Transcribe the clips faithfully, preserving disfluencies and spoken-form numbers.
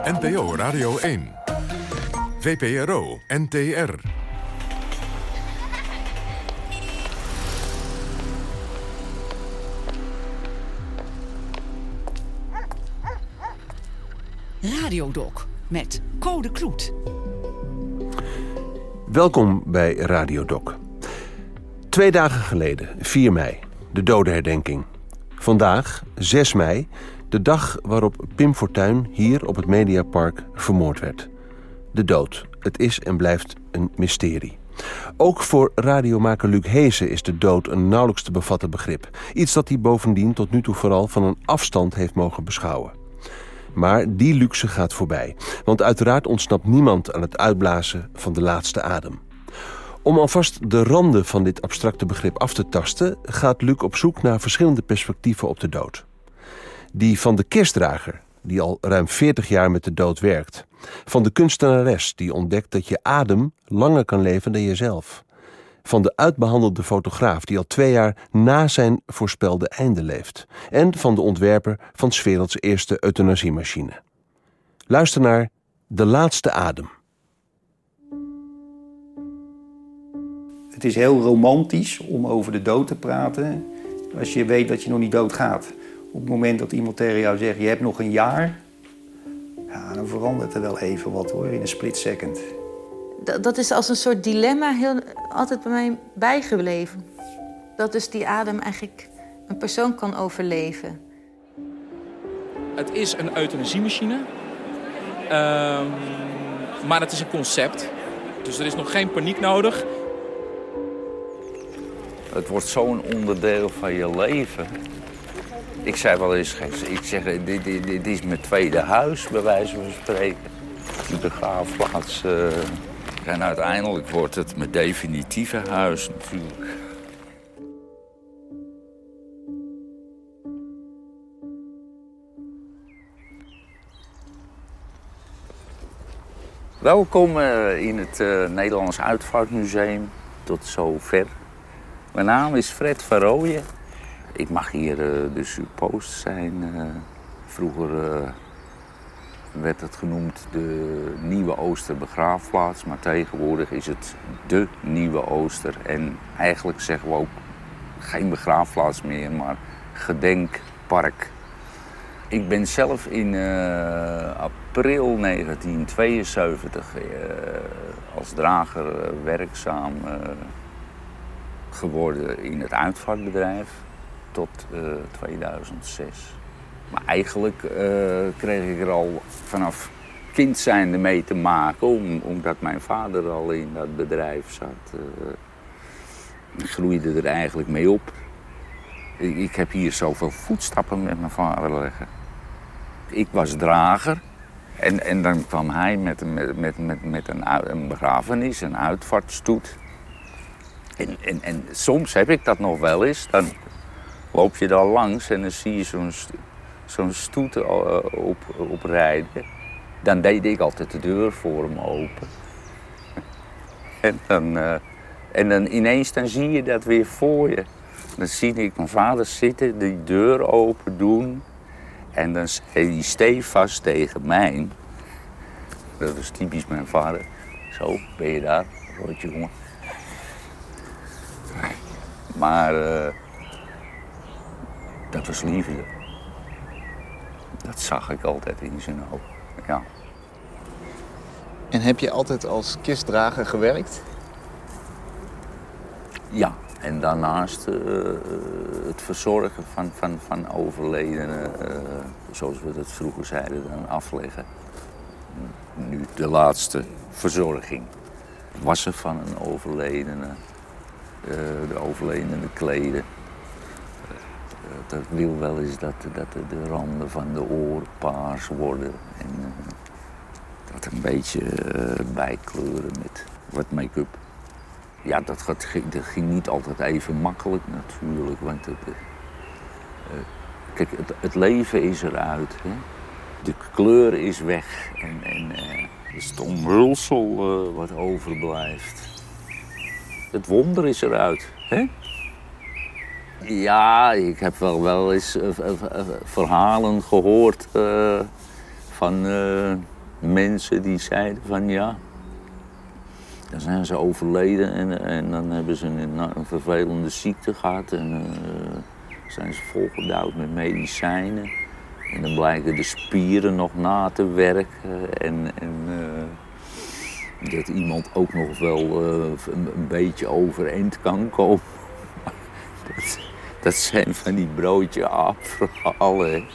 N P O Radio één. V P R O N T R. Radiodoc met Code Kloet. Welkom bij Radiodoc. Twee dagen geleden, vier mei, de dodenherdenking. Vandaag, zes mei, de dag waarop Pim Fortuyn hier op het Mediapark vermoord werd. De dood, het is en blijft een mysterie. Ook voor radiomaker Luc Heese is de dood een nauwelijks te bevatten begrip. Iets dat hij bovendien tot nu toe vooral van een afstand heeft mogen beschouwen. Maar die luxe gaat voorbij. Want uiteraard ontsnapt niemand aan het uitblazen van de laatste adem. Om alvast de randen van dit abstracte begrip af te tasten, gaat Luc op zoek naar verschillende perspectieven op de dood. Die van de kistdrager, die al ruim veertig jaar met de dood werkt. Van de kunstenares, die ontdekt dat je adem langer kan leven dan jezelf. Van de uitbehandelde fotograaf, die al twee jaar na zijn voorspelde einde leeft. En van de ontwerper van 's werelds eerste euthanasiemachine. Luister naar De Laatste Adem. Het is heel romantisch om over de dood te praten als je weet dat je nog niet doodgaat. Op het moment dat iemand tegen jou zegt, je hebt nog een jaar, ja, dan verandert er wel even wat hoor, in een split second. Dat, dat is als een soort dilemma heel, altijd bij mij bijgebleven. Dat dus die adem eigenlijk een persoon kan overleven. Het is een euthanasiemachine, um, maar het is een concept. Dus er is nog geen paniek nodig. Het wordt zo'n onderdeel van je leven. Ik zei wel eens, ik zeg, dit, dit, dit is mijn tweede huis, bij wijze van spreken. Die begraafplaats. Uh, en uiteindelijk wordt het mijn definitieve huis natuurlijk. Welkom uh, in het uh, Nederlands Uitvaartmuseum, tot zover. Mijn naam is Fred van Rooyen. Ik mag hier uh, de suppost zijn. Uh, vroeger uh, werd het genoemd de Nieuwe Ooster begraafplaats. Maar tegenwoordig is het de Nieuwe Ooster. En eigenlijk zeggen we ook geen begraafplaats meer, maar gedenkpark. Ik ben zelf in uh, april negentien tweeënzeventig uh, als drager uh, werkzaam uh, geworden in het uitvaartbedrijf tot uh, tweeduizend zes. Maar eigenlijk uh, kreeg ik er al vanaf kind zijnde mee te maken, om, omdat mijn vader al in dat bedrijf zat. Uh, ik groeide er eigenlijk mee op. Ik, ik heb hier zoveel voetstappen met mijn vader liggen. Ik was drager en, en dan kwam hij met, met, met, met, met een, een begrafenis, een uitvaartstoet. En, en, en soms heb ik dat nog wel eens, dan loop je daar langs en dan zie je zo'n, zo'n stoet op, op rijden. Dan deed ik altijd de deur voor hem open. En dan, uh, en dan ineens dan zie je dat weer voor je. Dan zie ik mijn vader zitten, die deur open doen. En dan zei hij stevast tegen mij. Dat is typisch mijn vader. Zo, ben je daar, rotje jongen. Maar uh, dat was liefde. Dat zag ik altijd in zijn ogen, ja. En heb je altijd als kistdrager gewerkt? Ja, en daarnaast uh, het verzorgen van, van, van overledenen, uh, zoals we dat vroeger zeiden, dan afleggen. Nu de laatste verzorging. Wassen van een overledene. Uh, de overledene kleden. Uh, dat wil wel eens dat, dat de randen van de oren paars worden. En uh, dat een beetje uh, bijkleuren met wat make-up. Ja, dat, gaat, dat ging niet altijd even makkelijk natuurlijk. Want het, uh, kijk, het, het leven is eruit. Hè? De kleur is weg. En, en uh, het is het omhulsel uh, wat overblijft. Het wonder is eruit, hè? Ja, ik heb wel, wel eens uh, uh, uh, verhalen gehoord uh, van uh, mensen die zeiden van ja, dan zijn ze overleden en, en dan hebben ze een, een vervelende ziekte gehad en uh, zijn ze volgedouwd met medicijnen. En dan blijken de spieren nog na te werken en, en uh, dat iemand ook nog wel uh, een, een beetje overeind kan komen. dat, dat zijn van die broodje afverhalen.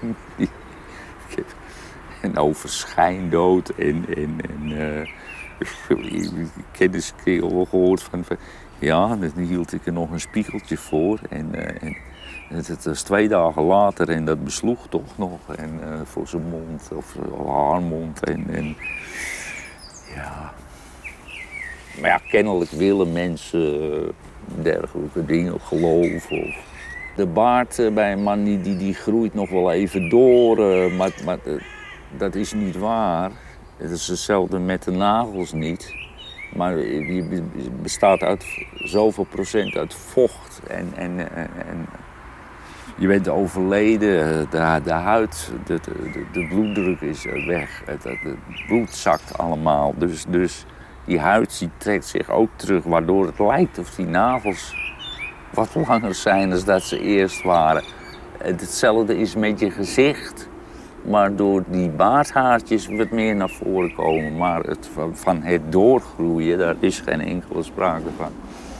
En over schijndood en... en, en uh, ik heb eens een keer al gehoord van, van... Ja, dan hield ik er nog een spiegeltje voor. En, uh, en het was twee dagen later en dat besloeg toch nog. En uh, voor zijn mond, of haar mond. En, en, ja. Maar ja, kennelijk willen mensen uh, dergelijke dingen geloven. Of... De baard uh, bij een man die, die, die groeit nog wel even door, uh, maar, maar uh, dat is niet waar. Het is hetzelfde met de nagels niet. Maar je bestaat uit zoveel procent uit vocht. En, en, en je bent overleden, de, de huid, de, de, de bloeddruk is weg. Het, het bloed zakt allemaal. Dus, dus die huid die trekt zich ook terug, waardoor het lijkt of die nagels wat langer zijn dan dat ze eerst waren. Hetzelfde is met je gezicht. Maar door die baardhaartjes wat meer naar voren komen. Maar het, van het doorgroeien, daar is geen enkele sprake van.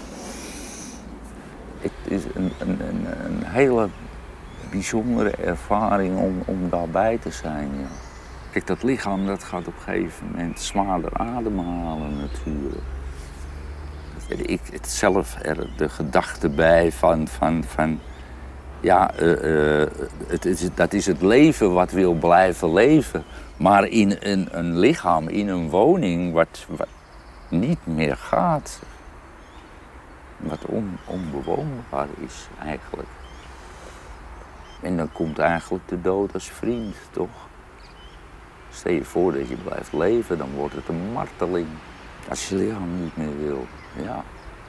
Het is een, een, een, een hele bijzondere ervaring om, om daarbij te zijn. Ja. Kijk, dat lichaam dat gaat op een gegeven moment zwaarder ademhalen natuurlijk. Ik het zelf er de gedachte bij van... van, van Ja, uh, uh, het is, dat is het leven wat wil blijven leven. Maar in een, een lichaam, in een woning, wat, wat niet meer gaat. Wat on, onbewoonbaar is eigenlijk. En dan komt eigenlijk de dood als vriend, toch? Stel je voor dat je blijft leven, dan wordt het een marteling. Als je lichaam niet meer wil, ja.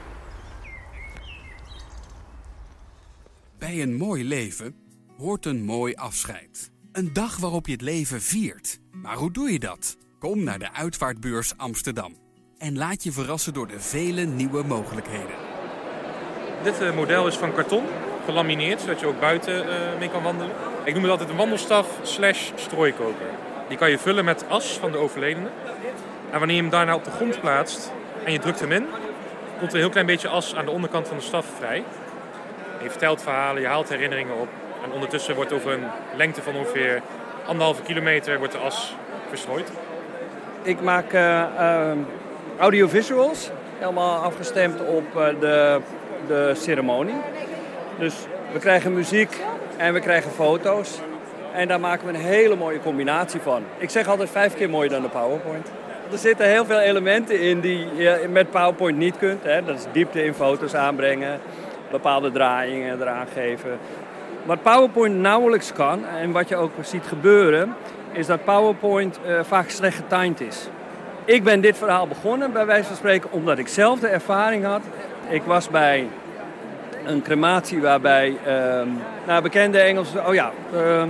Bij een mooi leven hoort een mooi afscheid. Een dag waarop je het leven viert. Maar hoe doe je dat? Kom naar de Uitvaartbeurs Amsterdam. En laat je verrassen door de vele nieuwe mogelijkheden. Dit uh, model is van karton, gelamineerd, zodat je ook buiten uh, mee kan wandelen. Ik noem het altijd een wandelstaf slash strooikoker. Die kan je vullen met as van de overledene. En wanneer je hem daarna op de grond plaatst en je drukt hem in, komt er een heel klein beetje as aan de onderkant van de staf vrij. Je vertelt verhalen, je haalt herinneringen op. En ondertussen wordt over een lengte van ongeveer anderhalve kilometer wordt de as verstrooid. Ik maak uh, uh, audiovisuals, helemaal afgestemd op uh, de, de ceremonie. Dus we krijgen muziek en we krijgen foto's. En daar maken we een hele mooie combinatie van. Ik zeg altijd vijf keer mooier dan de PowerPoint. Er zitten heel veel elementen in die je met PowerPoint niet kunt. Hè. Dat is diepte in foto's aanbrengen. Bepaalde draaiingen eraan geven. Wat PowerPoint nauwelijks kan, en wat je ook ziet gebeuren, is dat PowerPoint uh, vaak slecht getimed is. Ik ben dit verhaal begonnen, bij wijze van spreken, omdat ik zelf de ervaring had. Ik was bij een crematie waarbij, uh, nou, bekende Engelse, oh ja, uh, uh,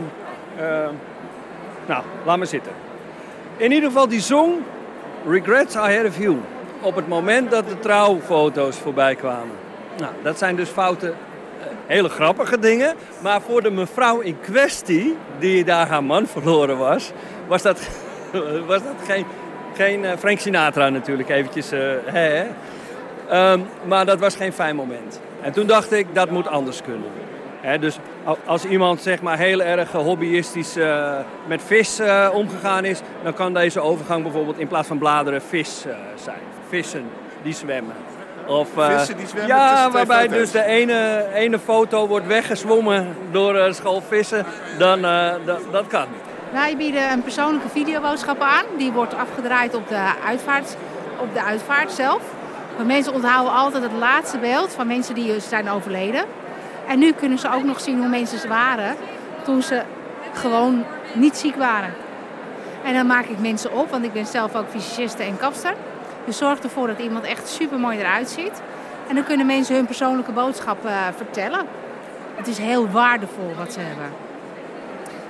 nou, laat maar zitten. In ieder geval, die zong Regrets I Had a Few op het moment dat de trouwfoto's voorbij kwamen. Nou, dat zijn dus foute, hele grappige dingen. Maar voor de mevrouw in kwestie, die daar haar man verloren was, was dat, was dat geen, geen uh, Frank Sinatra natuurlijk, eventjes. Uh, hè, um, maar dat was geen fijn moment. En toen dacht ik, dat moet anders kunnen. Hè, dus als iemand zeg maar heel erg hobbyistisch uh, met vis uh, omgegaan is, dan kan deze overgang bijvoorbeeld in plaats van bladeren vis uh, zijn. Vissen die zwemmen. Of, uh, Vissen die zwemmen ja, tussen twee waarbij foto's. dus de ene, ene foto wordt weggezwommen door een school vissen, dan uh, dat, dat kan. Wij bieden een persoonlijke videoboodschap aan. Die wordt afgedraaid op de uitvaart, op de uitvaart zelf. Maar mensen onthouden altijd het laatste beeld van mensen die zijn overleden. En nu kunnen ze ook nog zien hoe mensen waren toen ze gewoon niet ziek waren. En dan maak ik mensen op, want ik ben zelf ook fysiciste en kapster. Dus zorg ervoor dat iemand echt super mooi eruit ziet. En dan kunnen mensen hun persoonlijke boodschap uh, vertellen. Het is heel waardevol wat ze hebben.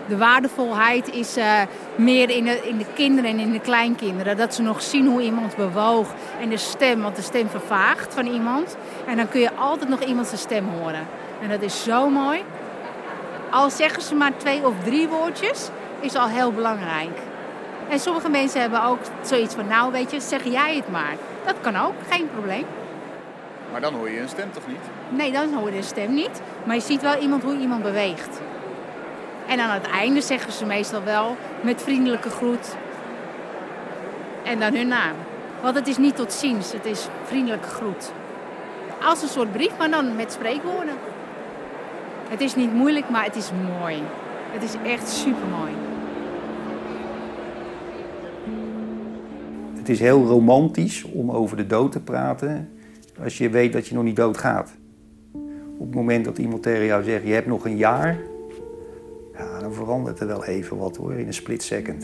De waardevolheid is uh, meer in de, in de kinderen en in de kleinkinderen. Dat ze nog zien hoe iemand bewoog en de stem, want de stem vervaagt van iemand. En dan kun je altijd nog iemand zijn stem horen. En dat is zo mooi. Al zeggen ze maar twee of drie woordjes, is al heel belangrijk. En sommige mensen hebben ook zoiets van, nou weet je, zeg jij het maar. Dat kan ook, geen probleem. Maar dan hoor je een stem toch niet? Nee, dan hoor je de stem niet. Maar je ziet wel iemand hoe iemand beweegt. En aan het einde zeggen ze meestal wel met vriendelijke groet. En dan hun naam. Want het is niet tot ziens, het is vriendelijke groet. Als een soort brief, maar dan met spreekwoorden. Het is niet moeilijk, maar het is mooi. Het is echt supermooi. Het is heel romantisch om over de dood te praten als je weet dat je nog niet dood gaat. Op het moment dat iemand tegen jou zegt, je hebt nog een jaar, ja, dan verandert er wel even wat hoor, in een split second.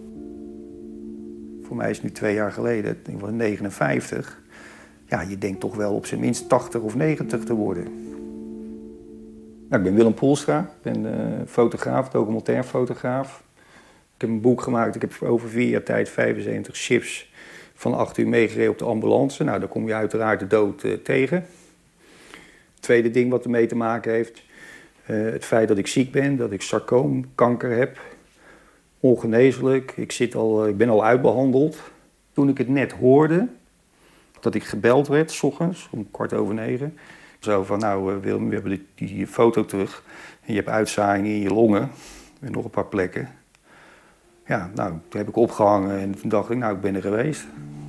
Voor mij is het nu twee jaar geleden, ik was negenenvijftig. Ja, je denkt toch wel op zijn minst tachtig of negentig te worden. Nou, ik ben Willem Poelstra, ik ben uh, fotograaf, documentair fotograaf. Ik heb een boek gemaakt, ik heb over vier jaar tijd vijfenzeventig chips van acht uur meegereden op de ambulance. Nou, daar kom je uiteraard de dood uh, tegen. Het tweede ding wat ermee te maken heeft, uh, het feit dat ik ziek ben, dat ik sarcoom, kanker heb. Ongeneeslijk, ik, zit al, uh, ik ben al uitbehandeld. Toen ik het net hoorde, dat ik gebeld werd, 's ochtends, om kwart over negen. Zo van, nou uh, Willem, we hebben die, die foto terug. En je hebt uitzaaiingen in je longen en nog een paar plekken. Ja, nou, toen heb ik opgehangen en toen dacht ik, nou, ik ben er geweest.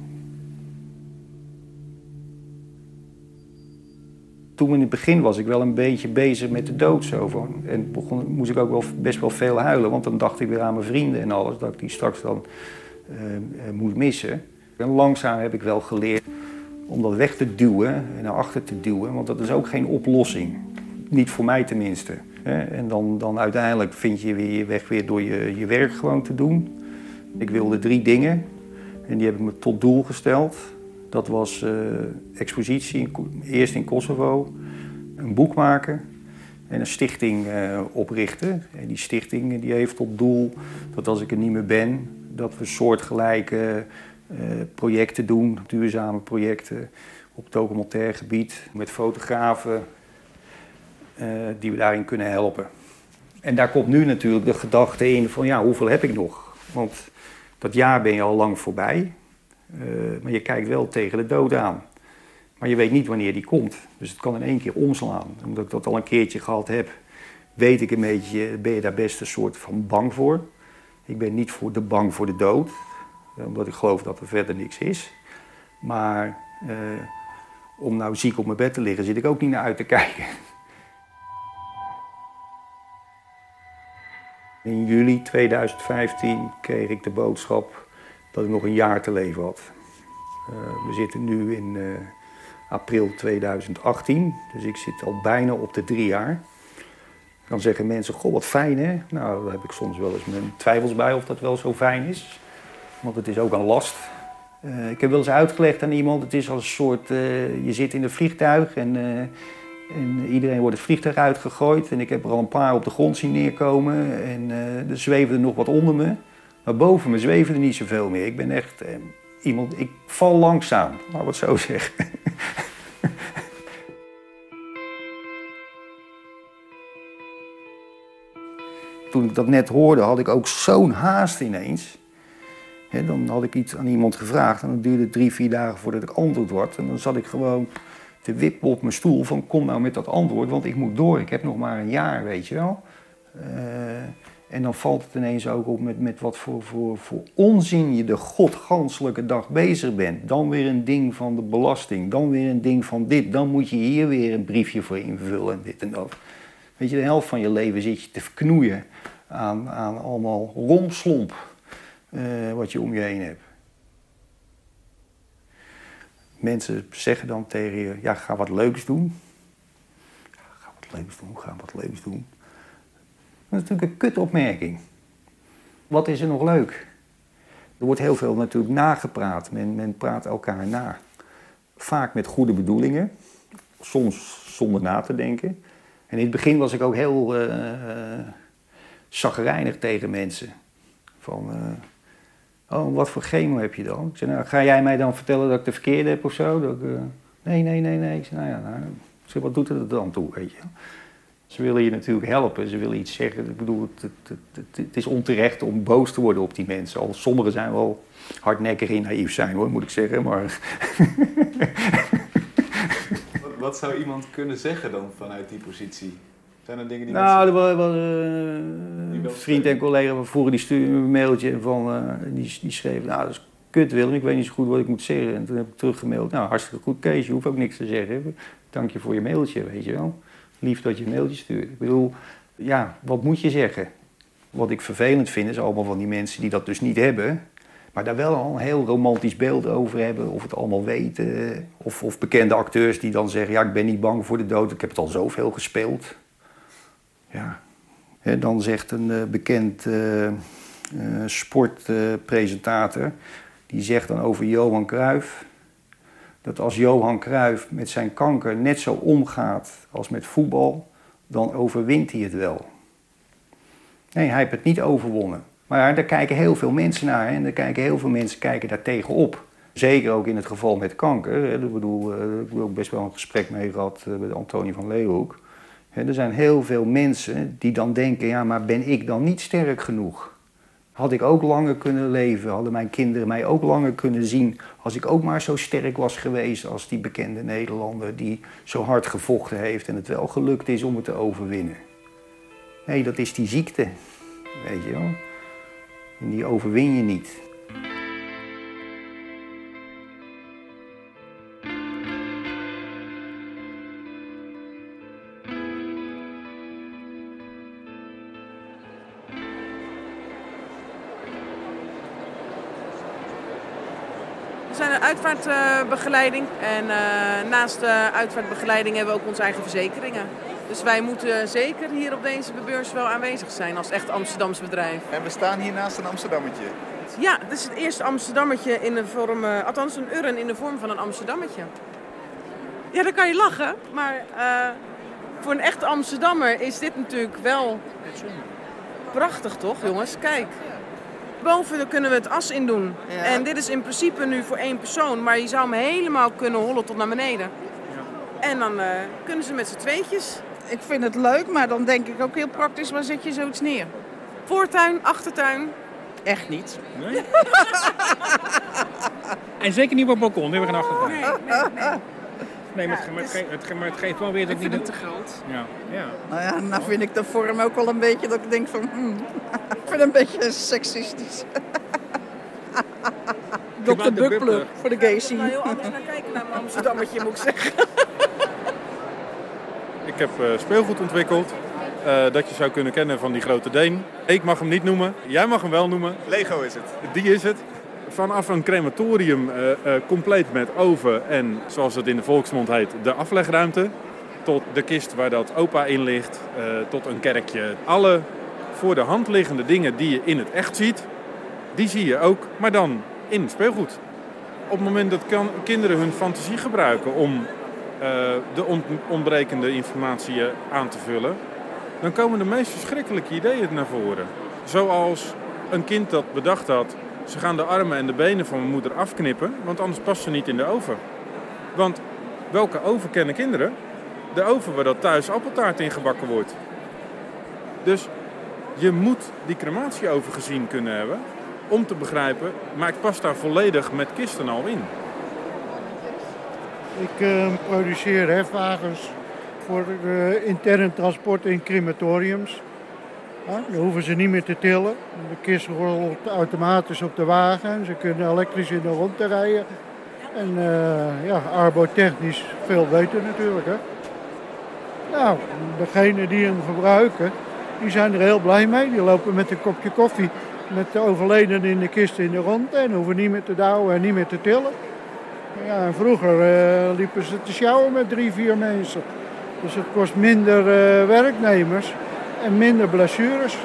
Toen in het begin was ik wel een beetje bezig met de dood zo van. En begon, moest ik ook wel best wel veel huilen, want dan dacht ik weer aan mijn vrienden en alles, dat ik die straks dan uh, uh, moet missen. En langzaam heb ik wel geleerd om dat weg te duwen en naar achter te duwen, want dat is ook geen oplossing. Niet voor mij tenminste. En dan, dan uiteindelijk vind je weer je weg weer door je, je werk gewoon te doen. Ik wilde drie dingen en die heb ik me tot doel gesteld. Dat was uh, expositie, in, eerst in Kosovo, een boek maken en een stichting uh, oprichten. En die stichting die heeft tot doel dat als ik er niet meer ben, dat we soortgelijke uh, projecten doen, duurzame projecten op documentair gebied met fotografen. Uh, die we daarin kunnen helpen. En daar komt nu natuurlijk de gedachte in van ja, hoeveel heb ik nog? Want dat jaar ben je al lang voorbij. Uh, maar je kijkt wel tegen de dood aan. Maar je weet niet wanneer die komt. Dus het kan in één keer omslaan. Omdat ik dat al een keertje gehad heb, weet ik een beetje, ben je daar best een soort van bang voor. Ik ben niet voor de bang voor de dood. Omdat ik geloof dat er verder niks is. Maar uh, om nou ziek op mijn bed te liggen, zit ik ook niet naar uit te kijken. In juli tweeduizend vijftien kreeg ik de boodschap dat ik nog een jaar te leven had. Uh, we zitten nu in uh, april tweeduizend achttien, dus ik zit al bijna op de drie jaar. Dan zeggen mensen, goh, wat fijn hè. Nou, daar heb ik soms wel eens mijn twijfels bij of dat wel zo fijn is. Want het is ook een last. Uh, ik heb wel eens uitgelegd aan iemand, het is als een soort, uh, je zit in een vliegtuig en... Uh, En iedereen wordt het vliegtuig uitgegooid en ik heb er al een paar op de grond zien neerkomen en uh, er zweven er nog wat onder me. Maar boven me zweven er niet zoveel meer. Ik ben echt uh, iemand, ik val langzaam, laten we het zo zeggen. Toen ik dat net hoorde had ik ook zo'n haast ineens. He, dan had ik iets aan iemand gevraagd en dan duurde het drie, vier dagen voordat ik antwoord had. En dan zat ik gewoon te wippen op mijn stoel van kom nou met dat antwoord, want ik moet door. Ik heb nog maar een jaar, weet je wel. Uh, en dan valt het ineens ook op met, met wat voor, voor, voor onzin je de godganselijke dag bezig bent. Dan weer een ding van de belasting, dan weer een ding van dit. Dan moet je hier weer een briefje voor invullen en dit en dat. Weet je, de helft van je leven zit je te verknoeien aan, aan allemaal rompslomp uh, wat je om je heen hebt. Mensen zeggen dan tegen je, ja, ga wat leuks doen. Ja, ga wat leuks doen, ga wat leuks doen. Dat is natuurlijk een kutopmerking. Wat is er nog leuk? Er wordt heel veel natuurlijk nagepraat. Men, men praat elkaar na. Vaak met goede bedoelingen. Soms zonder na te denken. En in het begin was ik ook heel uh, chagrijnig tegen mensen. Van, uh, oh, wat voor chemo heb je dan? Ik zei, nou, ga jij mij dan vertellen dat ik de verkeerde heb of zo? Dat ik, uh, nee, nee, nee, nee. Ik zei, nou ja, nou, ik zei, wat doet het er dan toe, weet je? Ze willen je natuurlijk helpen, ze willen iets zeggen. Ik bedoel, het, het, het, het is onterecht om boos te worden op die mensen. Al sommigen zijn wel hardnekkig en naïef zijn, hoor, moet ik zeggen, maar... wat, wat zou iemand kunnen zeggen dan vanuit die positie? Zijn er dingen die nou, mensen... er was uh, een vriend en collega van vroeger die stuurde me een mailtje van, uh, die, die schreef, nou dat is kut Willem, ik weet niet zo goed wat ik moet zeggen. En toen heb ik teruggemaild, nou hartstikke goed Kees, je hoeft ook niks te zeggen. Dank je voor je mailtje, weet je wel. Lief dat je een mailtje stuurt. Ik bedoel, ja, wat moet je zeggen? Wat ik vervelend vind is allemaal van die mensen die dat dus niet hebben, maar daar wel al een heel romantisch beeld over hebben, of het allemaal weten. Of, of bekende acteurs die dan zeggen, ja ik ben niet bang voor de dood, ik heb het al zoveel gespeeld. Ja, he, dan zegt een uh, bekend uh, uh, sportpresentator, uh, die zegt dan over Johan Cruijff, dat als Johan Cruijff met zijn kanker net zo omgaat als met voetbal, dan overwint hij het wel. Nee, hij heeft het niet overwonnen. Maar daar kijken heel veel mensen naar en daar kijken heel veel mensen kijken daar tegenop. Zeker ook in het geval met kanker. Ik bedoel, uh, ik heb ook best wel een gesprek mee gehad uh, met Antonie van Leeuwenhoek. Er zijn heel veel mensen die dan denken, ja, maar ben ik dan niet sterk genoeg? Had ik ook langer kunnen leven? Hadden mijn kinderen mij ook langer kunnen zien als ik ook maar zo sterk was geweest als die bekende Nederlander die zo hard gevochten heeft en het wel gelukt is om het te overwinnen? Nee, dat is die ziekte, weet je wel. En die overwin je niet. We zijn een uitvaartbegeleiding en uh, naast de uitvaartbegeleiding hebben we ook onze eigen verzekeringen. Dus wij moeten zeker hier op deze beurs wel aanwezig zijn als echt Amsterdams bedrijf. En we staan hier naast een Amsterdammetje. Ja, dit is het eerste Amsterdammetje in de vorm, uh, althans een urn in de vorm van een Amsterdammetje. Ja, dan kan je lachen, maar uh, voor een echte Amsterdammer is dit natuurlijk wel prachtig, toch jongens? Kijk. Boven kunnen we het as in doen. Ja. En dit is in principe nu voor één persoon, maar je zou hem helemaal kunnen hollen tot naar beneden. Ja. En dan uh, kunnen ze met z'n tweetjes. Ik vind het leuk, maar dan denk ik ook heel praktisch, waar zet je zoiets neer? Voortuin, achtertuin. Echt niet. Nee? En zeker niet op het balkon, we hebben geen achtertuin. Nee, nee, nee. Nee, maar, ja, het, ge- het, ge- maar het geeft wel weer... Ik vind het niet te groot. Ja. Ja. Nou ja, nou vind ik de vorm ook wel een beetje dat ik denk van... Hmm, ik vind het een beetje seksistisch. dokter Buckler voor de gay scene. Ik ga heel anders naar kijken naar mijn Amsterdammetje, moet ik zeggen. Ik heb uh, speelgoed ontwikkeld. Uh, dat je zou kunnen kennen van die grote Deen. Ik mag hem niet noemen, jij mag hem wel noemen. Lego is het. Die is het. Vanaf een crematorium uh, uh, compleet met oven en, zoals het in de volksmond heet, de aflegruimte. Tot de kist waar dat opa in ligt, uh, tot een kerkje. Alle voor de hand liggende dingen die je in het echt ziet, die zie je ook, maar dan in speelgoed. Op het moment dat kan, kinderen hun fantasie gebruiken om uh, de on- ontbrekende informatie aan te vullen, dan komen de meest verschrikkelijke ideeën naar voren. Zoals een kind dat bedacht had, ze gaan de armen en de benen van mijn moeder afknippen, want anders past ze niet in de oven. Want welke oven kennen kinderen? De oven waar dat thuis appeltaart in gebakken wordt. Dus je moet die crematieoven gezien kunnen hebben om te begrijpen, maar ik pas daar volledig met kisten al in. Ik uh, produceer hefwagens voor uh, intern transport in crematoriums. Ja, dan hoeven ze niet meer te tillen. De kist rolt automatisch op de wagen. Ze kunnen elektrisch in de rondte rijden. En uh, ja, arbotechnisch veel beter natuurlijk. Hè. Nou, degenen die hem gebruiken, die zijn er heel blij mee. Die lopen met een kopje koffie met de overledene in de kist in de rondte en hoeven niet meer te douwen en niet meer te tillen. Ja, en vroeger uh, liepen ze te sjouwen met drie, vier mensen. Dus het kost minder uh, werknemers en minder blessures.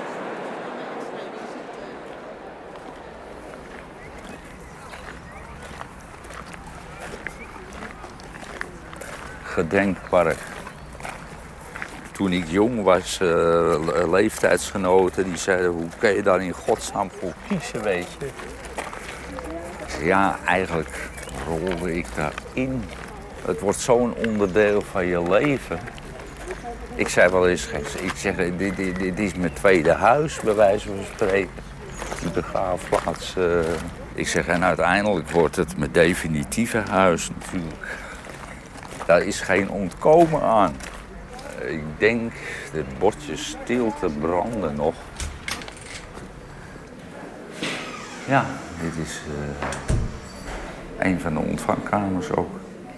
Gedenkpark. Toen ik jong was, uh, leeftijdsgenoten, die zeiden, hoe kan je daar in godsnaam voor kiezen, weet je? Ja, eigenlijk rolde ik daarin. Het wordt zo'n onderdeel van je leven. Ik zei wel eens, ik zeg, dit, dit, dit is mijn tweede huis, bij wijze van spreken. Die begraafplaats. Uh, ik zeg, en uiteindelijk wordt het mijn definitieve huis natuurlijk. Daar is geen ontkomen aan. Uh, ik denk, de bordjes stilte branden nog. Ja, dit is uh, een van de ontvangkamers ook.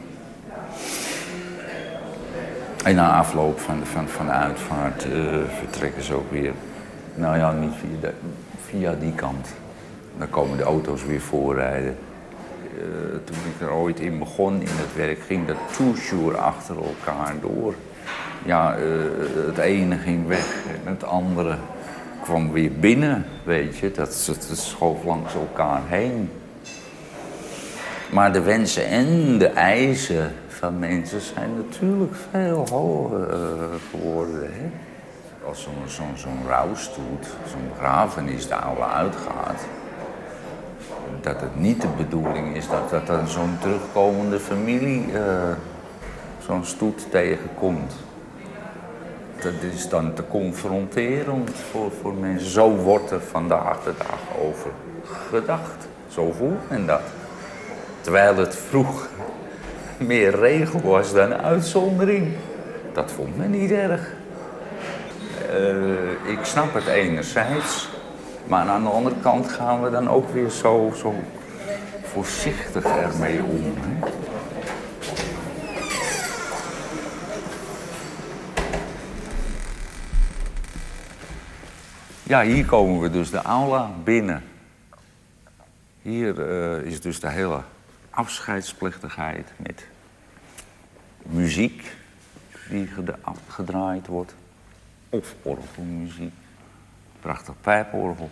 En na afloop van de, van, van de uitvaart uh, vertrekken ze ook weer. Nou ja, niet via, de, via die kant. Dan komen de auto's weer voorrijden. Uh, toen ik er ooit in begon in het werk, ging dat toujours achter elkaar door. Ja, uh, het ene ging weg en het andere kwam weer binnen, weet je. Dat, dat schoof langs elkaar heen. Maar de wensen en de eisen van mensen zijn natuurlijk veel hoger uh, geworden. Hè? Als zo'n zo, zo rouwstoet, zo'n begrafenis de oude uitgaat, dat het niet de bedoeling is dat, dat dan zo'n terugkomende familie uh, zo'n stoet tegenkomt. Dat is dan te confronterend voor, voor mensen. Zo wordt er vandaag de dag over gedacht. Zo voelt men dat. Terwijl het vroeger meer regel was dan uitzondering. Dat vond men niet erg. Uh, ik snap het enerzijds, maar aan de andere kant gaan we dan ook weer zo, zo voorzichtig ermee om. Hè? Ja, hier komen we dus de aula binnen. Hier uh, is dus de hele afscheidsplechtigheid met muziek die gedraaid wordt. Of orgelmuziek. Prachtig pijporgel.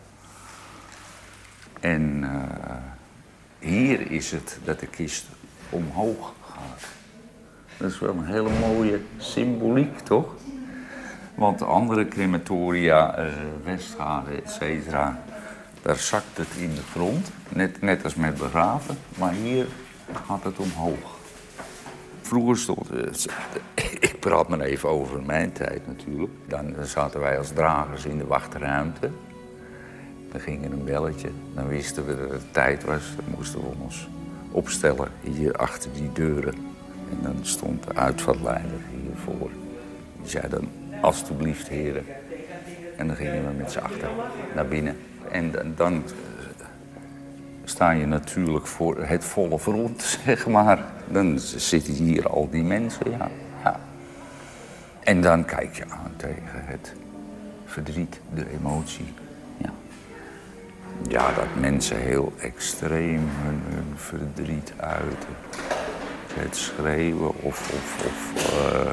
En uh, hier is het dat de kist omhoog gaat. Dat is wel een hele mooie symboliek, toch? Want de andere crematoria, uh, Westgade, et cetera, daar zakt het in de grond. Net, net als met begraven. Maar hier gaat het omhoog. Vroeger stond, ik praat maar even over mijn tijd natuurlijk. Dan zaten wij als dragers in de wachtruimte. Dan ging er een belletje. Dan wisten we dat het tijd was. Dan moesten we ons opstellen hier achter die deuren. En dan stond de uitvaartleider hiervoor. Die zei dan, alstublieft heren. En dan gingen we met z'n achter naar binnen. En dan, dan sta je natuurlijk voor het volle front, zeg maar. Dan zitten hier al die mensen, ja. ja. En dan kijk je aan tegen het verdriet, de emotie. Ja, ja dat mensen heel extreem hun, hun verdriet uiten. Het schreeuwen of, of, of uh,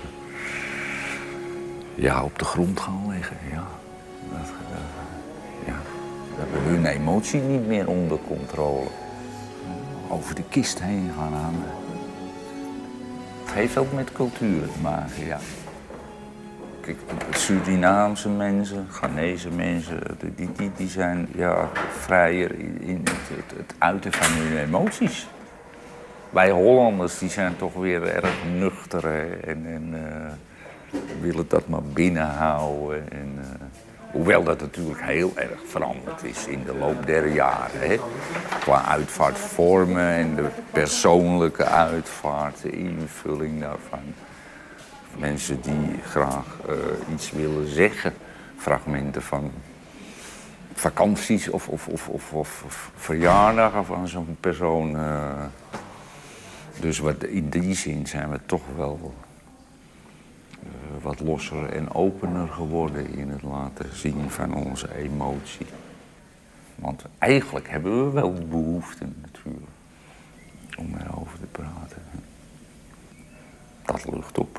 ja, op de grond gaan liggen, ja. Dat, uh, ja. We hebben hun emotie niet meer onder controle. Over de kist heen gaan hangen. Het heeft ook met cultuur te maken, ja. Kijk, Surinaamse mensen, Ghanese mensen, die, die, die zijn ja, vrijer in het, het, het uiten van hun emoties. Wij Hollanders die zijn toch weer erg nuchter en, en uh, willen dat maar binnenhouden. En, uh, hoewel dat natuurlijk heel erg veranderd is in de loop der jaren. Hè? Qua uitvaartvormen en de persoonlijke uitvaart, de invulling daarvan. Mensen die graag uh, iets willen zeggen. Fragmenten van vakanties of, of, of, of, of verjaardagen van zo'n persoon. Uh, dus wat, in die zin zijn we toch wel uh, wat losser en opener geworden in het laten zien van onze emotie. Want eigenlijk hebben we wel behoefte natuurlijk om erover te praten. Dat lucht op.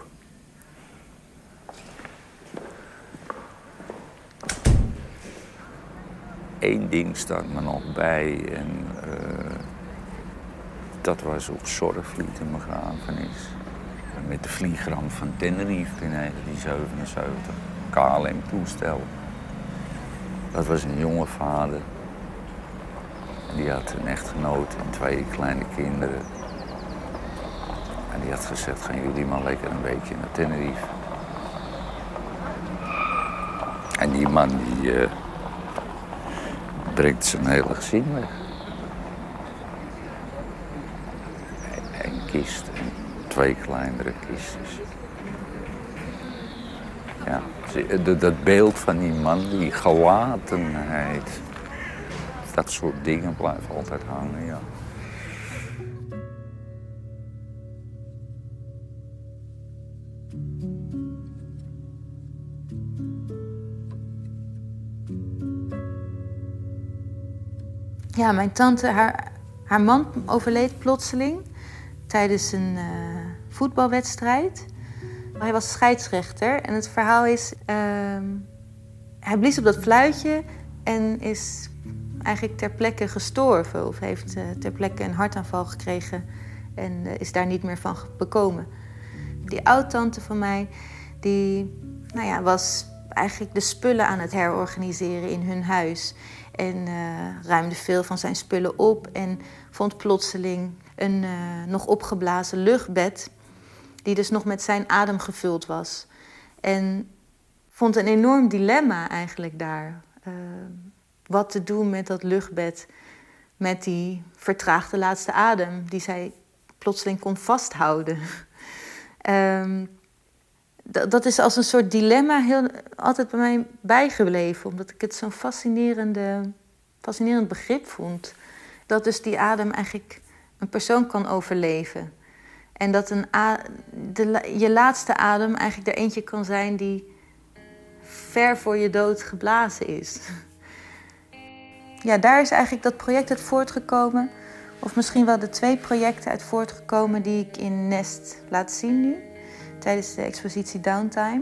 Eén ding staat me nog bij en uh, dat was op Zorgvliet een begrafenis. met de vliegramp van Tenerife in negentien zevenenzeventig. K L M-toestel. Dat was een jonge vader. En die had een echtgenoot en twee kleine kinderen. En die had gezegd, gaan jullie maar lekker een weekje naar Tenerife. En die man die uh, brengt zijn hele gezin weg. Een kist en twee kleinere kistjes. Ja, dat beeld van die man, die gelatenheid. Dat soort dingen blijven altijd hangen, ja. Ja, mijn tante, haar, haar man overleed plotseling tijdens een uh, voetbalwedstrijd. Hij was scheidsrechter en het verhaal is... Uh, hij blies op dat fluitje en is eigenlijk ter plekke gestorven. Of heeft uh, ter plekke een hartaanval gekregen en uh, is daar niet meer van bekomen. Die oud-tante van mij, die nou ja, was eigenlijk de spullen aan het herorganiseren in hun huis. En uh, ruimde veel van zijn spullen op en vond plotseling een uh, nog opgeblazen luchtbed, die dus nog met zijn adem gevuld was. En vond een enorm dilemma eigenlijk daar. Uh, wat te doen met dat luchtbed, met die vertraagde laatste adem die zij plotseling kon vasthouden. um, d- dat is als een soort dilemma heel, altijd bij mij bijgebleven, omdat ik het zo'n fascinerende, fascinerend begrip vond. Dat dus die adem eigenlijk een persoon kan overleven. En dat een a- de, je laatste adem eigenlijk er eentje kan zijn die ver voor je dood geblazen is. Ja, daar is eigenlijk dat project uit voortgekomen. Of misschien wel de twee projecten uit voortgekomen die ik in Nest laat zien nu. Tijdens de expositie Downtime.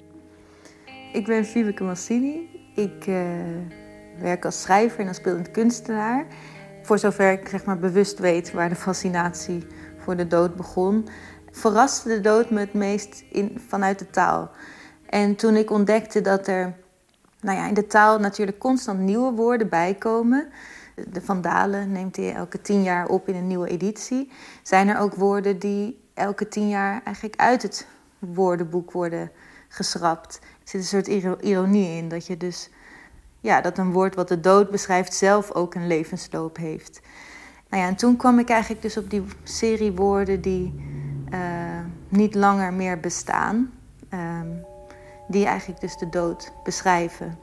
Ik ben Vibeke Massini. Ik uh, werk als schrijver en als beeldend kunstenaar. Voor zover ik zeg maar bewust weet waar de fascinatie voor de dood begon, verraste de dood me het meest in, vanuit de taal. En toen ik ontdekte dat er nou ja, in de taal natuurlijk constant nieuwe woorden bijkomen. De Van Dalen neemt hij elke tien jaar op in een nieuwe editie. Zijn er ook woorden die elke tien jaar eigenlijk uit het woordenboek worden geschrapt. Er zit een soort ironie in, dat je dus ja, dat een woord wat de dood beschrijft zelf ook een levensloop heeft. Nou ja, en toen kwam ik eigenlijk dus op die serie woorden die uh, niet langer meer bestaan. Um, die eigenlijk dus de dood beschrijven.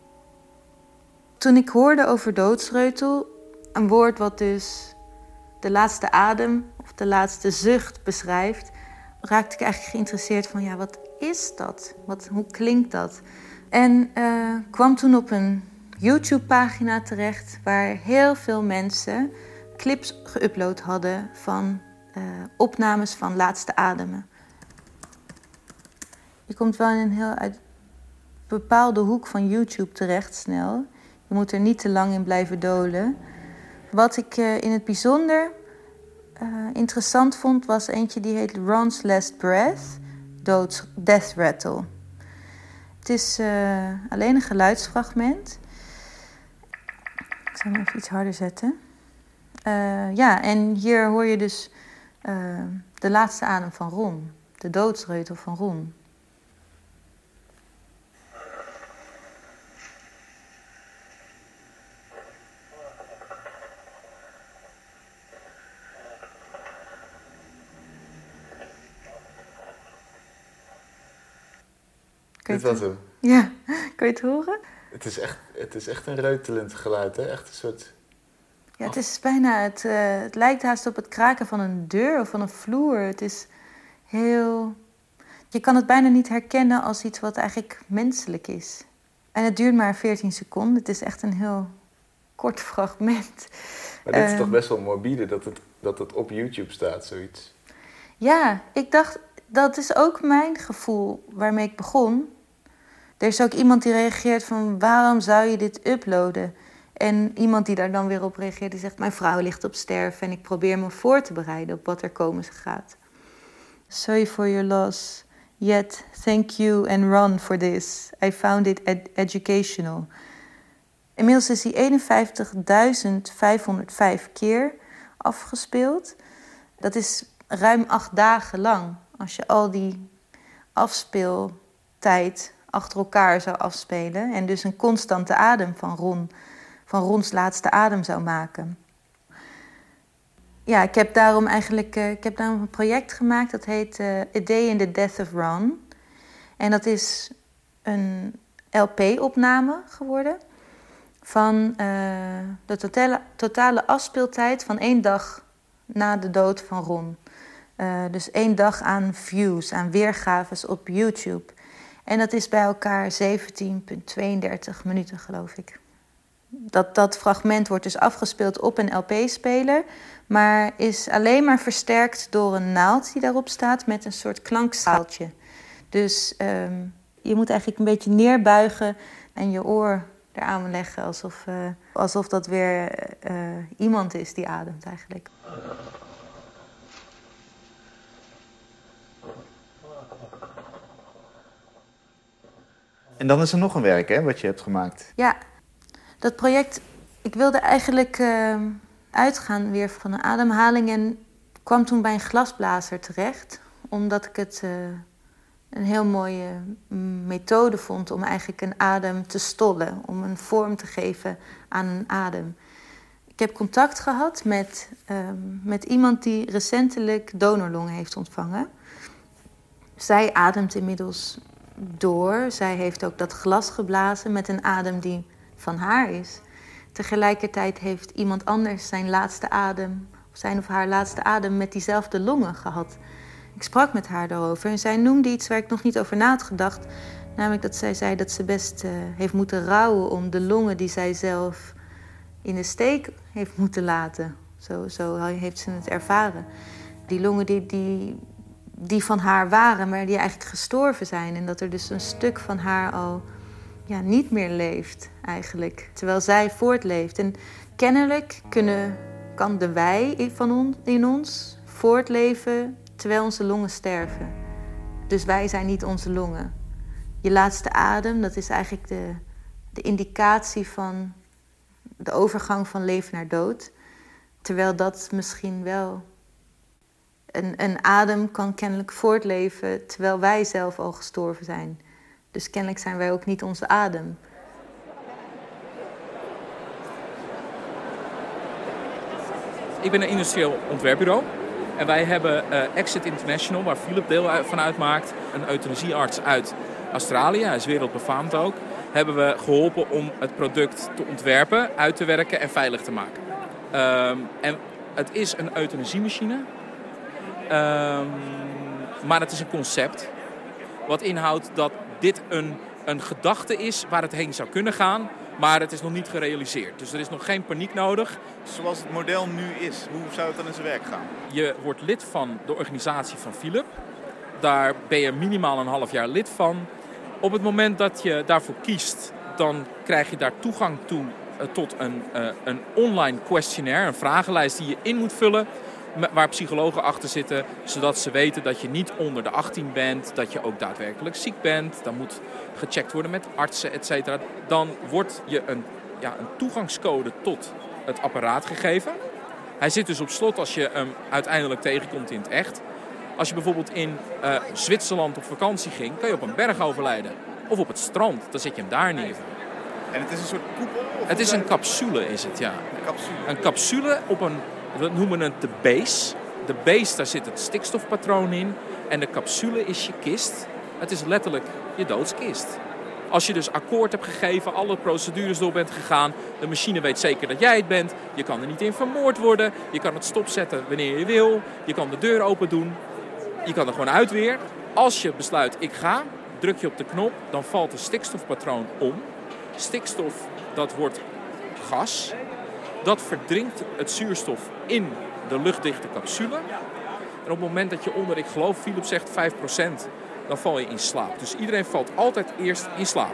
Toen ik hoorde over doodsreutel, een woord wat dus de laatste adem of de laatste zucht beschrijft, raakte ik eigenlijk geïnteresseerd van ja, wat is dat? Wat, hoe klinkt dat? En uh, kwam toen op een YouTube-pagina terecht waar heel veel mensen clips geüpload hadden van uh, opnames van laatste ademen. Je komt wel in een heel uit bepaalde hoek van YouTube terecht snel. Je moet er niet te lang in blijven dolen. Wat ik uh, in het bijzonder uh, interessant vond, was eentje die heet Ron's Last Breath, Dood's Death Rattle. Het is uh, alleen een geluidsfragment. Ik zal hem even iets harder zetten. Uh, ja, en hier hoor je dus uh, de laatste adem van Ron. De doodsreutel van Ron. Dit was hem. Ja, kan je het horen? Het is echt, het is echt een reutelend geluid, hè? Echt een soort... Ja, het is bijna... Het, uh, het lijkt haast op het kraken van een deur of van een vloer. Het is heel... Je kan het bijna niet herkennen als iets wat eigenlijk menselijk is. En het duurt maar veertien seconden. Het is echt een heel kort fragment. Maar dit is uh, toch best wel morbide dat het, dat het op YouTube staat, zoiets? Ja, ik dacht... Dat is ook mijn gevoel waarmee ik begon. Er is ook iemand die reageert van waarom zou je dit uploaden? En iemand die daar dan weer op reageert die zegt mijn vrouw ligt op sterven en ik probeer me voor te bereiden op wat er komen gaat. Sorry for your loss. Yet, thank you and run for this. I found it ed- educational. Inmiddels is hij eenenvijftigduizend vijfhonderdvijf keer afgespeeld. Dat is ruim acht dagen lang. Als je al die afspeeltijd achter elkaar zou afspelen en dus een constante adem van Ron, van Rons laatste adem zou maken. Ja, ik heb daarom eigenlijk uh, ik heb daarom een project gemaakt dat heet uh, A Day in the Death of Ron. En dat is een L P-opname geworden van uh, de totale, totale afspeeltijd van één dag na de dood van Ron. Uh, dus één dag aan views, aan weergaves op YouTube. En dat is bij elkaar zeventien komma tweeëndertig minuten, geloof ik. Dat, dat fragment wordt dus afgespeeld op een L P-speler, maar is alleen maar versterkt door een naald die daarop staat met een soort klankzaaltje. Dus um, je moet eigenlijk een beetje neerbuigen en je oor eraan leggen alsof, uh, alsof dat weer uh, iemand is die ademt eigenlijk. En dan is er nog een werk, hè, wat je hebt gemaakt. Ja, dat project, ik wilde eigenlijk uh, uitgaan weer van een ademhaling en kwam toen bij een glasblazer terecht, omdat ik het uh, een heel mooie methode vond om eigenlijk een adem te stollen, om een vorm te geven aan een adem. Ik heb contact gehad met, uh, met iemand die recentelijk donorlongen heeft ontvangen. Zij ademt inmiddels door. Zij heeft ook dat glas geblazen met een adem die van haar is. Tegelijkertijd heeft iemand anders zijn laatste adem, of zijn of haar laatste adem met diezelfde longen gehad. Ik sprak met haar daarover en zij noemde iets waar ik nog niet over na had gedacht. Namelijk dat zij zei dat ze best uh, heeft moeten rouwen om de longen die zij zelf in de steek heeft moeten laten. Zo, zo heeft ze het ervaren. Die longen die, die, die van haar waren, maar die eigenlijk gestorven zijn. En dat er dus een stuk van haar al ja, niet meer leeft eigenlijk. Terwijl zij voortleeft. En kennelijk kunnen, kan de wij van on, in ons voortleven terwijl onze longen sterven. Dus wij zijn niet onze longen. Je laatste adem, dat is eigenlijk de, de indicatie van de overgang van leven naar dood. Terwijl dat misschien wel... Een, een adem kan kennelijk voortleven terwijl wij zelf al gestorven zijn. Dus kennelijk zijn wij ook niet onze adem. Ik ben een industrieel ontwerpbureau. En wij hebben uh, Exit International, waar Philip deel van uitmaakt, een euthanasiearts uit Australië, hij is wereldbefaamd ook, hebben we geholpen om het product te ontwerpen, uit te werken en veilig te maken. Um, en het is een euthanasiemachine, um, maar het is een concept. Wat inhoudt dat dit een, een gedachte is waar het heen zou kunnen gaan, maar het is nog niet gerealiseerd. Dus er is nog geen paniek nodig. Zoals het model nu is, hoe zou het dan in zijn werk gaan? Je wordt lid van de organisatie van Philip. Daar ben je minimaal een half jaar lid van. Op het moment dat je daarvoor kiest, dan krijg je daar toegang toe uh, tot een, uh, een online questionnaire, een vragenlijst die je in moet vullen, waar psychologen achter zitten, zodat ze weten dat je niet onder de achttien bent, dat je ook daadwerkelijk ziek bent. Dan moet gecheckt worden met artsen, et cetera. Dan wordt je een, ja, een toegangscode tot het apparaat gegeven. Hij zit dus op slot als je hem uiteindelijk tegenkomt in het echt. Als je bijvoorbeeld in uh, Zwitserland op vakantie ging, kan je op een berg overlijden. Of op het strand, dan zet je hem daar neer. En het is een soort koepel? Het is een capsule, is het, ja. Een capsule? Een capsule op een, we noemen het de base. De base, daar zit het stikstofpatroon in. En de capsule is je kist. Het is letterlijk je doodskist. Als je dus akkoord hebt gegeven, alle procedures door bent gegaan, de machine weet zeker dat jij het bent, je kan er niet in vermoord worden, je kan het stopzetten wanneer je wil, je kan de deur open doen, je kan er gewoon uit weer. Als je besluit ik ga, druk je op de knop, dan valt het stikstofpatroon om. Stikstof, dat wordt gas. Dat verdrinkt het zuurstof in de luchtdichte capsule. En op het moment dat je onder, ik geloof Philip zegt vijf procent, dan val je in slaap. Dus iedereen valt altijd eerst in slaap.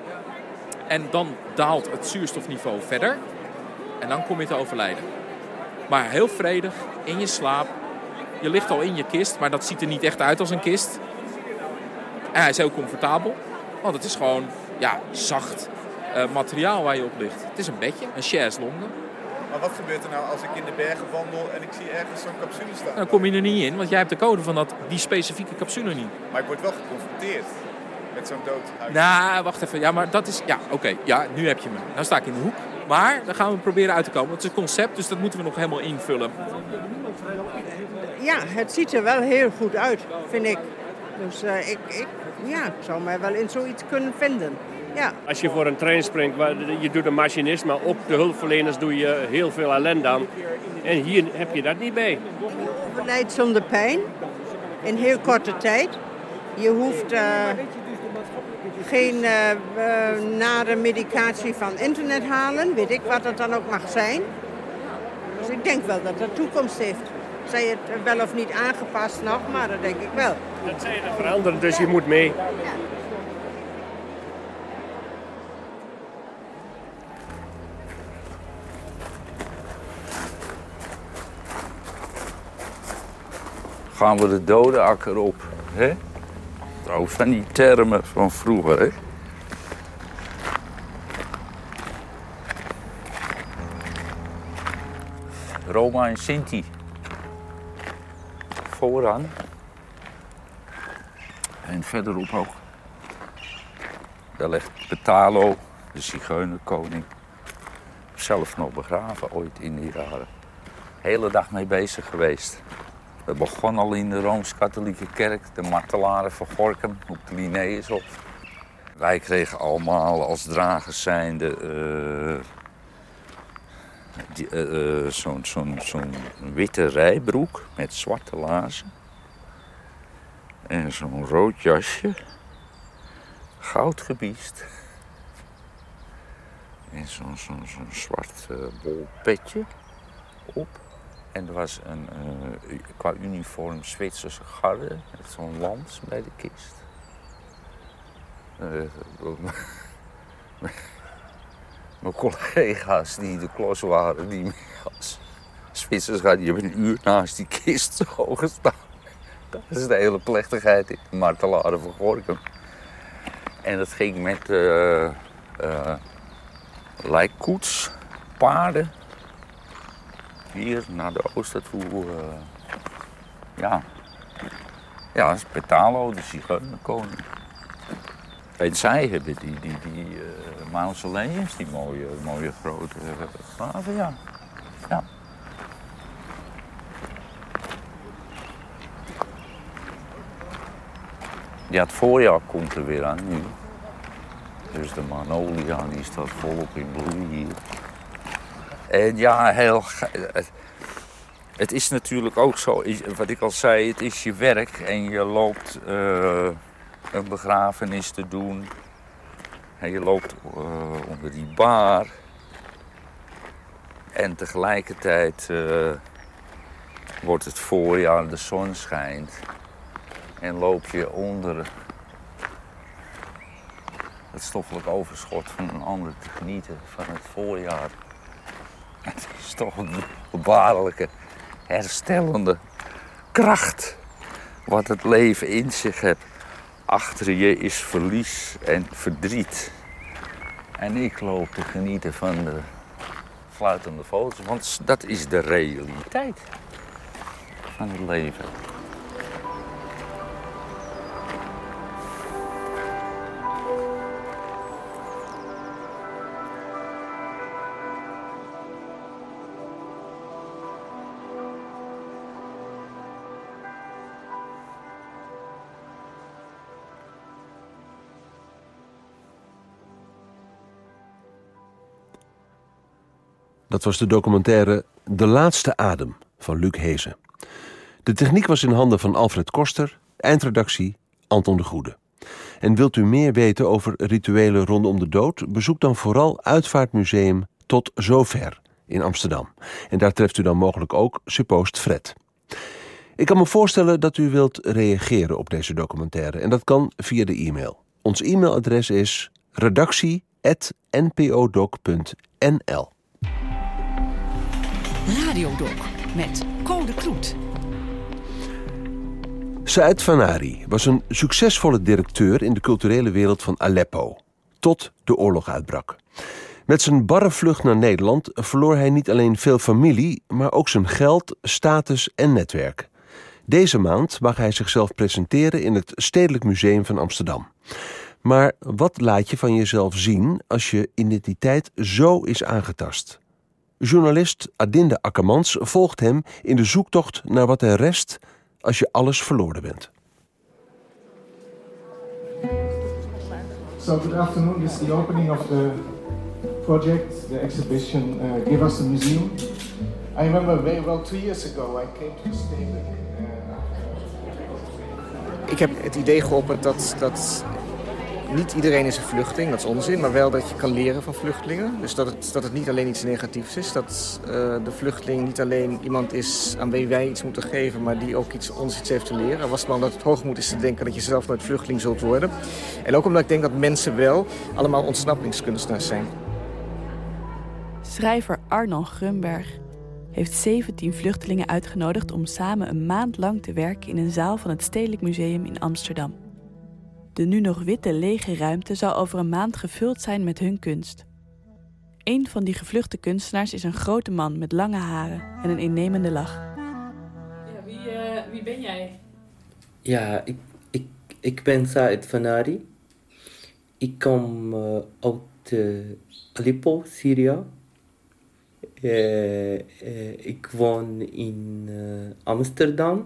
En dan daalt het zuurstofniveau verder. En dan kom je te overlijden. Maar heel vredig, in je slaap, Je ligt al in je kist, maar dat ziet er niet echt uit als een kist. En hij is heel comfortabel. Want het is gewoon ja, zacht uh, materiaal waar je op ligt. Het is een bedje, een chaise longue. Maar wat gebeurt er nou als ik in de bergen wandel en ik zie ergens zo'n capsule staan? Dan kom je er niet in, want jij hebt de code van dat, die specifieke capsule niet. Maar ik word wel geconfronteerd met zo'n dood. Nou, wacht even. Ja, maar dat is... Ja, oké. Okay. Ja, nu heb je me. Nou sta ik in de hoek. Maar daar gaan we proberen uit te komen. Het is een concept, dus dat moeten we nog helemaal invullen. Ja, het ziet er wel heel goed uit, vind ik. Dus uh, ik, ik ja, zou mij wel in zoiets kunnen vinden. Ja. Als je voor een trein springt, je doet een machinist, maar op de hulpverleners doe je heel veel ellende aan. En hier heb je dat niet bij. Je overlijdt zonder pijn, in heel korte tijd. Je hoeft uh, geen uh, uh, nare medicatie van internet halen, weet ik wat dat dan ook mag zijn. Dus ik denk wel dat dat toekomst heeft. Zij het wel of niet aangepast nog, maar dat denk ik wel. Dat zijn er veranderen, dus je moet mee. Ja. Gaan we de dodenakker op, hè? Trouw van die termen van vroeger, hè? Roma en Sinti. Vooraan. En verderop ook. Daar ligt Petalo, de zigeunerkoning. Zelf nog begraven ooit in die jaren. Hele dag mee bezig geweest. We begonnen al in de Rooms-Katholieke kerk, de martelaren van Gorinchem op de Linnaeushof. Wij kregen allemaal als dragers zijnde uh, uh, uh, zo'n zo'n zo'n witte rijbroek met zwarte laarzen. En zo'n rood jasje, goudgebiest. En zo'n zo'n zo'n zwart uh, bol petje op. En er was een, uh, qua uniform Zwitserse garde met zo'n lans bij de kist. Uh, Mijn collega's die de klos waren, die als Zwitsers garde, die hebben een uur naast die kist zo gestaan. Dat is de hele plechtigheid in de martelaren van Gorinchem. En dat ging met uh, uh, lijkkoets, paarden. Hier naar de oosten toe, uh, ja, ja, dat is Petalo, de zigeunerkoning. En zij hebben die, die, die uh, mausoleums, die mooie, mooie grote graven, ja. ja. Ja, het voorjaar komt er weer aan nu. Dus de magnolia, die staat volop in bloei hier. En ja, heel, het, het is natuurlijk ook zo, wat ik al zei, het is je werk en je loopt uh, een begrafenis te doen. En je loopt uh, onder die baar. En tegelijkertijd uh, wordt het voorjaar, de zon schijnt. En loop je onder het stoffelijk overschot van een ander te genieten van het voorjaar. Het is toch een wonderbaarlijke, herstellende kracht wat het leven in zich heeft. Achter je is verlies en verdriet. En ik loop te genieten van de fluitende vogels, want dat is de realiteit van het leven. Dat was de documentaire De Laatste Adem van Luc Hezen. De techniek was in handen van Alfred Koster, eindredactie Anton de Goede. En wilt u meer weten over rituelen rondom de dood? Bezoek dan vooral Uitvaartmuseum Tot Zover in Amsterdam. En daar treft u dan mogelijk ook Suppost Fred. Ik kan me voorstellen dat u wilt reageren op deze documentaire. En dat kan via de e-mail. Ons e-mailadres is redactie at n p o doc punt n l. Radiodoc met Code Kloet. Saed Vanari was een succesvolle directeur in de culturele wereld van Aleppo, tot de oorlog uitbrak. Met zijn barre vlucht naar Nederland verloor hij niet alleen veel familie, maar ook zijn geld, status en netwerk. Deze maand mag hij zichzelf presenteren in het Stedelijk Museum van Amsterdam. Maar wat laat je van jezelf zien als je identiteit zo is aangetast? Journalist Adinde Akkermans volgt hem in de zoektocht naar wat er rest als je alles verloren bent. So good afternoon. This is the opening of the project, the exhibition uh, Give Us a Museum. I remember very well two years ago I came to Stedelijk. Uh, Ik heb het idee geopperd dat, dat niet iedereen is een vluchteling, dat is onzin, maar wel dat je kan leren van vluchtelingen. Dus dat het, dat het niet alleen iets negatiefs is, dat uh, de vluchteling niet alleen iemand is aan wie wij iets moeten geven, maar die ook iets, ons iets heeft te leren. Was het maar omdat het hoogmoed is te denken dat je zelf nooit vluchteling zult worden. En ook omdat ik denk dat mensen wel allemaal ontsnappingskunstenaars zijn. Schrijver Arnon Grunberg heeft zeventien vluchtelingen uitgenodigd om samen een maand lang te werken in een zaal van het Stedelijk Museum in Amsterdam. De nu nog witte lege ruimte zal over een maand gevuld zijn met hun kunst. Een van die gevluchte kunstenaars is een grote man met lange haren en een innemende lach. Ja, wie, uh, wie ben jij? Ja, ik, ik, ik ben Saed Vanari. Ik kom uh, uit uh, Aleppo, Syrië. Uh, uh, ik woon in uh, Amsterdam.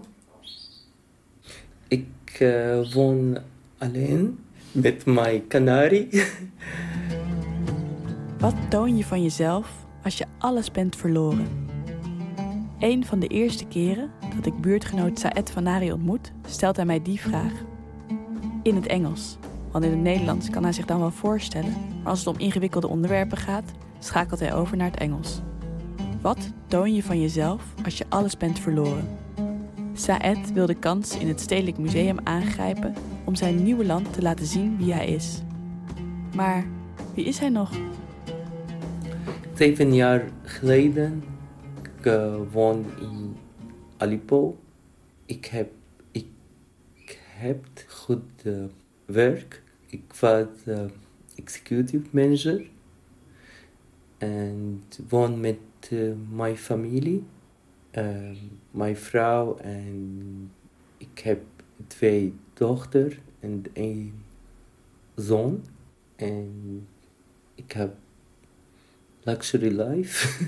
Ik uh, woon alleen met mijn kanarie. Wat toon je van jezelf als je alles bent verloren? Een van de eerste keren dat ik buurtgenoot Saed Vanari ontmoet, stelt hij mij die vraag. In het Engels, want in het Nederlands kan hij zich dan wel voorstellen, maar als het om ingewikkelde onderwerpen gaat, schakelt hij over naar het Engels. Wat toon je van jezelf als je alles bent verloren? Saed wil de kans in het Stedelijk Museum aangrijpen om zijn nieuwe land te laten zien wie hij is. Maar wie is hij nog? Zeven jaar geleden ik uh, woon in Aleppo. Ik heb, ik heb goed uh, werk. Ik was uh, executive manager en woon met uh, mijn familie. Uh, mijn vrouw en ik heb twee dochters en één zoon. En ik heb luxury life.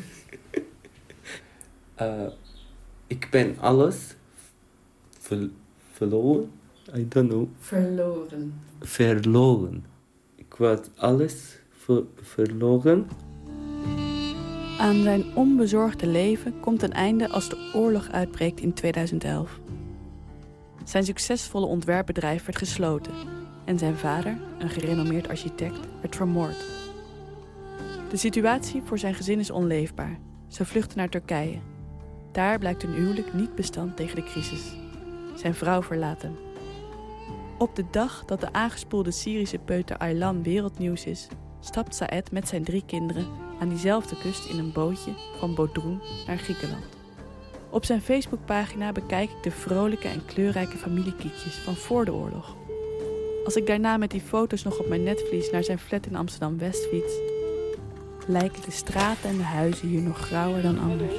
uh, ik ben alles ver- verloren. I don't know. Verloren. Verloren. Ik was alles ver- verloren. Aan zijn onbezorgde leven komt een einde als de oorlog uitbreekt in tweeduizend elf. Zijn succesvolle ontwerpbedrijf werd gesloten en zijn vader, een gerenommeerd architect, werd vermoord. De situatie voor zijn gezin is onleefbaar. Ze vluchten naar Turkije. Daar blijkt hun huwelijk niet bestand tegen de crisis. Zijn vrouw verlaat hem. Op de dag dat de aangespoelde Syrische peuter Aylan wereldnieuws is, stapt Saed met zijn drie kinderen aan diezelfde kust in een bootje van Bodrum naar Griekenland. Op zijn Facebookpagina bekijk ik de vrolijke en kleurrijke familiekiekjes van voor de oorlog. Als ik daarna met die foto's nog op mijn netvlies naar zijn flat in Amsterdam-West fiets, lijken de straten en de huizen hier nog grauwer dan anders.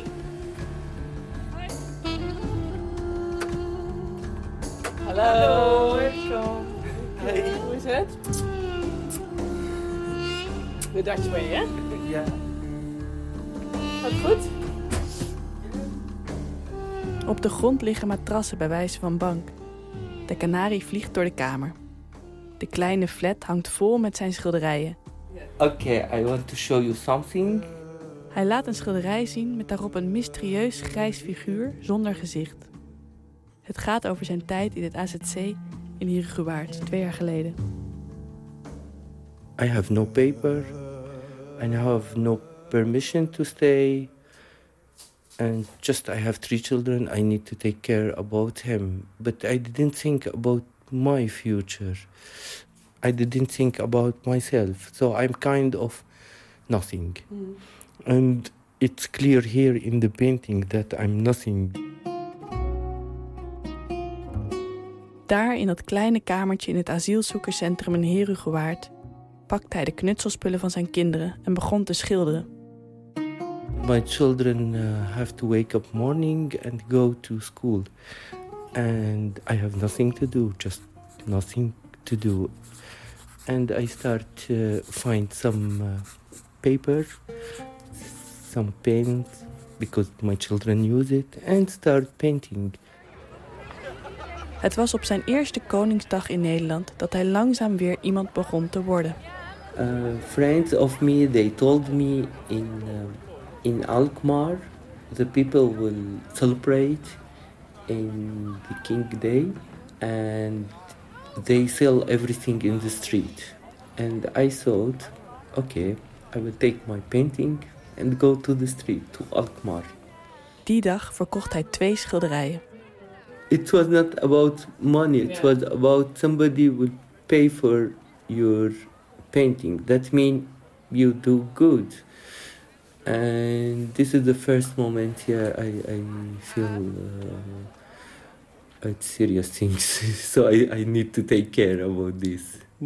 Hallo, welkom. Hey. Hoe is het? De Dutch way, hè? Ja. Gaat goed? Op de grond liggen matrassen bij wijze van bank. De kanarie vliegt door de kamer. De kleine flat hangt vol met zijn schilderijen. Oké, okay, I want to show you something. Hij laat een schilderij zien met daarop een mysterieus grijs figuur zonder gezicht. Het gaat over zijn tijd in het A Z C in Heerhugowaard, twee jaar geleden. I have no paper. I have no permission to stay. And just I have three children. I need to take care about him. But I didn't think about my future. I didn't think about myself. So I'm kind of nothing. Mm. And it's clear here in the painting that I'm nothing. Daar in dat kleine kamertje in het asielzoekerscentrum in Herugewaard pakte hij de knutselspullen van zijn kinderen en begon te schilderen. My children uh, have to wake up morning and go to school. And I have nothing to do, just nothing to do. And I start to find some uh, paper, some paint, because my children use it, and start painting. Het was op zijn eerste Koningsdag in Nederland dat hij langzaam weer iemand begon te worden. Uh, friends of me, they told me in uh, in Alkmaar, the people will celebrate in the King Day, and they sell everything in the street. And I thought, okay, I will take my painting and go to the street, to Alkmaar. Die dag verkocht hij twee schilderijen. It was not about money, it was about somebody will pay for your painting. That means you do good. And this is the first moment here I, I feel uh, it's serious things. So I, I need to take care about this.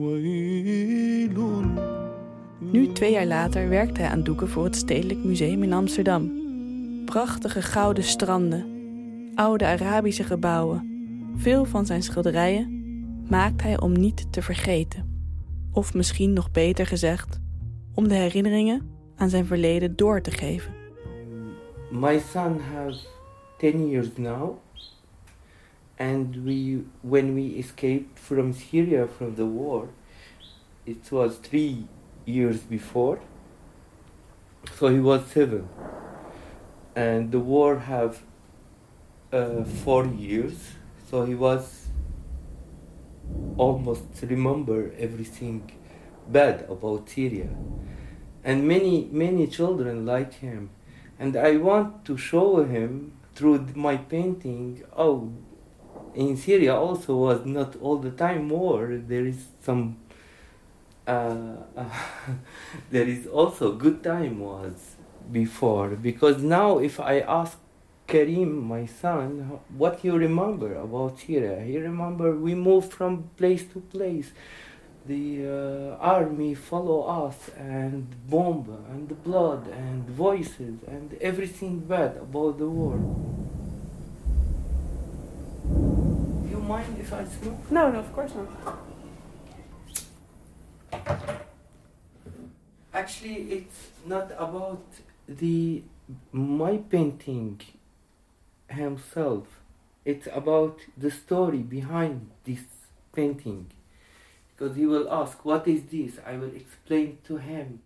Nu, twee jaar later, werkt hij aan doeken voor het Stedelijk Museum in Amsterdam. Prachtige gouden stranden, oude Arabische gebouwen. Veel van zijn schilderijen maakt hij om niet te vergeten. Of misschien nog beter gezegd, om de herinneringen aan zijn verleden door te geven. My son has ten years now. And we, when we escaped from Syria, from the war, it was three years before. So he was seven. And the war have uh, four years. So he was almost remember everything bad about Syria. And many, many children like him. And I want to show him through my painting, oh, in Syria also was not all the time war. There is some, uh, uh, there is also good time was before. Because now if I ask Karim, my son, what you remember about Syria, he remember we moved from place to place. The uh, army follow us and bomb and the blood and voices and everything bad about the war. Do you mind if I smoke? No, no, of course not. Actually, it's not about the my painting himself. It's about the story behind this painting. Because he will ask, what is this? I will explain to him.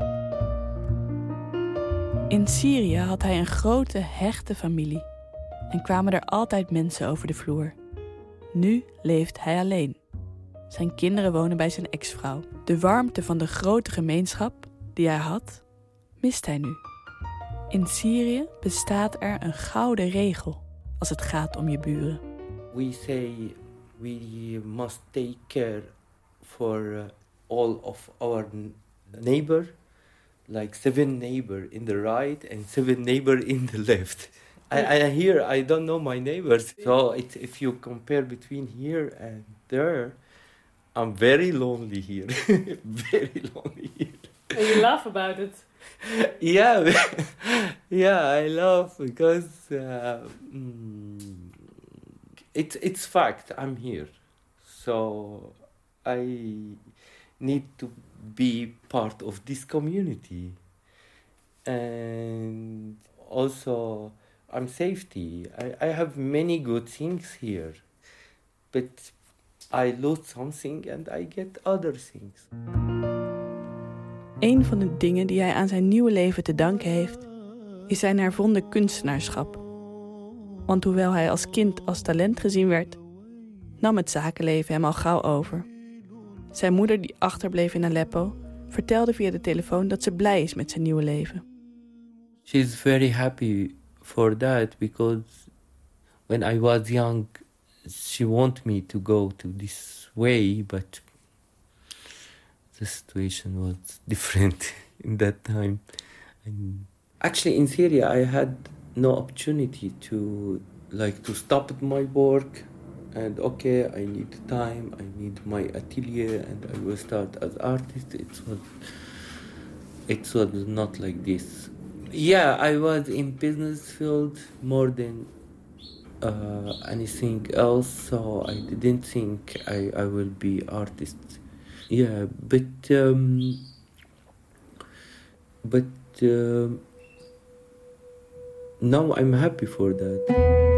In Syrië had hij een grote, hechte familie. En kwamen er altijd mensen over de vloer. Nu leeft hij alleen. Zijn kinderen wonen bij zijn ex-vrouw. De warmte van de grote gemeenschap die hij had, mist hij nu. In Syrië bestaat er een gouden regel als het gaat om je buren. We say we must take care for uh, all of our neighbor, like seven neighbor in the right and seven neighbor in the left. I, I here I don't know my neighbors, so it, if you compare between here and there, I'm very lonely here, very lonely here. And you laugh about it. Yeah, yeah, I laugh because uh, mm, it's it's fact. I'm here, so I need to be part of this community, and also I'm safety. I, I have many good things here, but I lose something and I get other things. Een van de dingen die hij aan zijn nieuwe leven te danken heeft, is zijn hervonden kunstenaarschap. Want hoewel hij als kind als talent gezien werd, nam het zakenleven hem al gauw over. Zijn moeder, die achterbleef in Aleppo, vertelde via de telefoon dat ze blij is met zijn nieuwe leven. She's very happy for that because when I was young, she wanted me to go to this way, but the situation was different in that time. And actually, in Syria, I had no opportunity to like to stop my work and okay, I need time, I need my atelier, and I will start as artist. It was, it was not like this. Yeah, I was in business field more than uh, anything else, so I didn't think I, I will be artist. Yeah, but um, but uh, now I'm happy for that.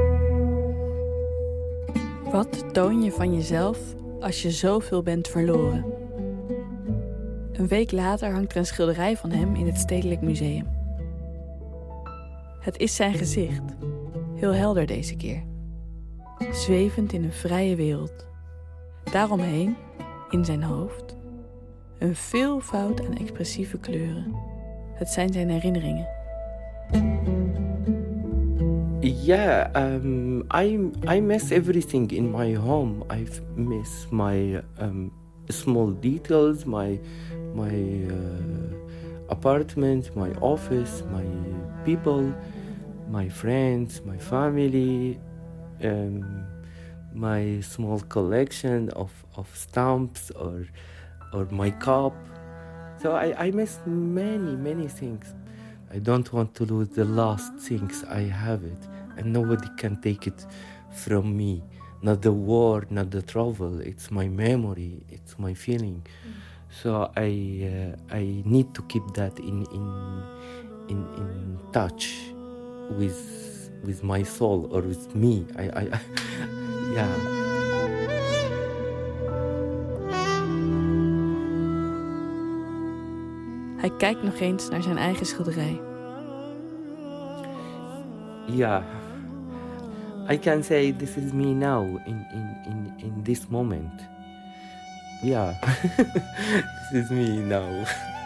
Wat toon je van jezelf als je zoveel bent verloren? Een week later hangt er een schilderij van hem in het Stedelijk Museum. Het is zijn gezicht, heel helder deze keer. Zwevend in een vrije wereld. Daaromheen, in zijn hoofd, een veelvoud aan expressieve kleuren. Het zijn zijn herinneringen. Yeah, um, I I miss everything in my home. I miss my um, small details, my my uh, apartment, my office, my people, my friends, my family, um, my small collection of, of stamps or or my cup. So I, I miss many, many things. I don't want to lose the last things. I have it, and nobody can take it from me. Not the war, not the travel. It's my memory. It's my feeling. Mm. So I uh, I need to keep that in in in in touch with with my soul or with me. I I, I yeah. Hij kijkt nog eens naar zijn eigen schilderij. Yeah, I can say this is me now in in in in this moment. Yeah, this is me now.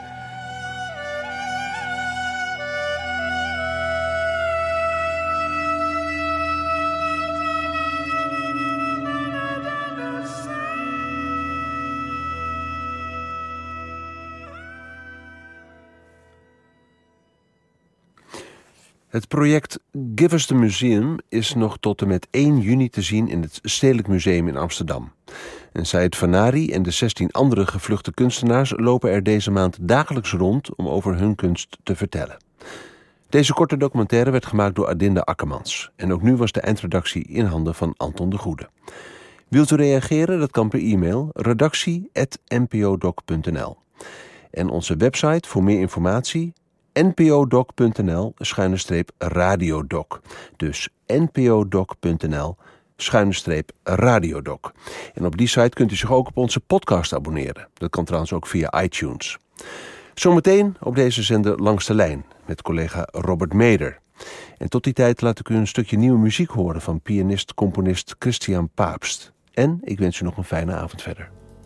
Het project Give Us the Museum is nog tot en met één juni te zien in het Stedelijk Museum in Amsterdam. En Said Fanari en de zestien andere gevluchte kunstenaars lopen er deze maand dagelijks rond om over hun kunst te vertellen. Deze korte documentaire werd gemaakt door Adinda Akkermans. En ook nu was de eindredactie in handen van Anton de Goede. Wilt u reageren? Dat kan per e-mail redactie at n p o doc punt n l. En onze website voor meer informatie npodoc.nl schuine streep radiodoc. Dus npodoc.nl schuine streep radiodoc. En op die site kunt u zich ook op onze podcast abonneren. Dat kan trouwens ook via iTunes. Zometeen op deze zender Langs de Lijn met collega Robert Meder. En tot die tijd laat ik u een stukje nieuwe muziek horen van pianist-componist Christian Paapst. En ik wens u nog een fijne avond verder.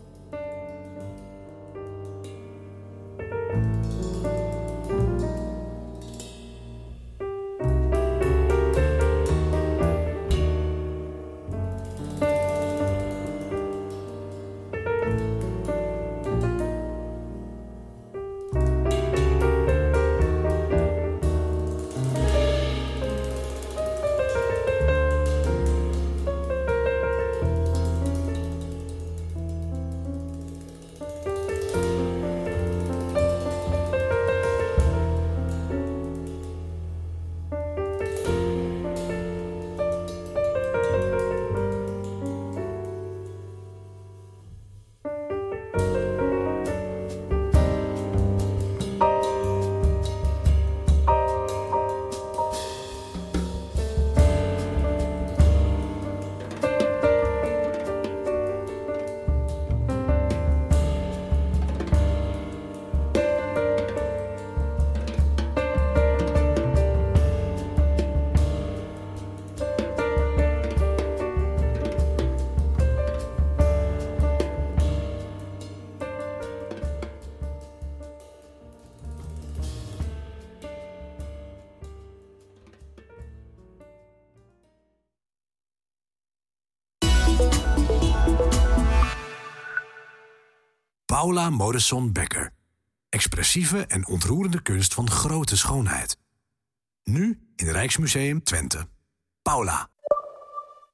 Paula Modersohn-Becker. Expressieve en ontroerende kunst van grote schoonheid. Nu in Rijksmuseum Twente. Paula.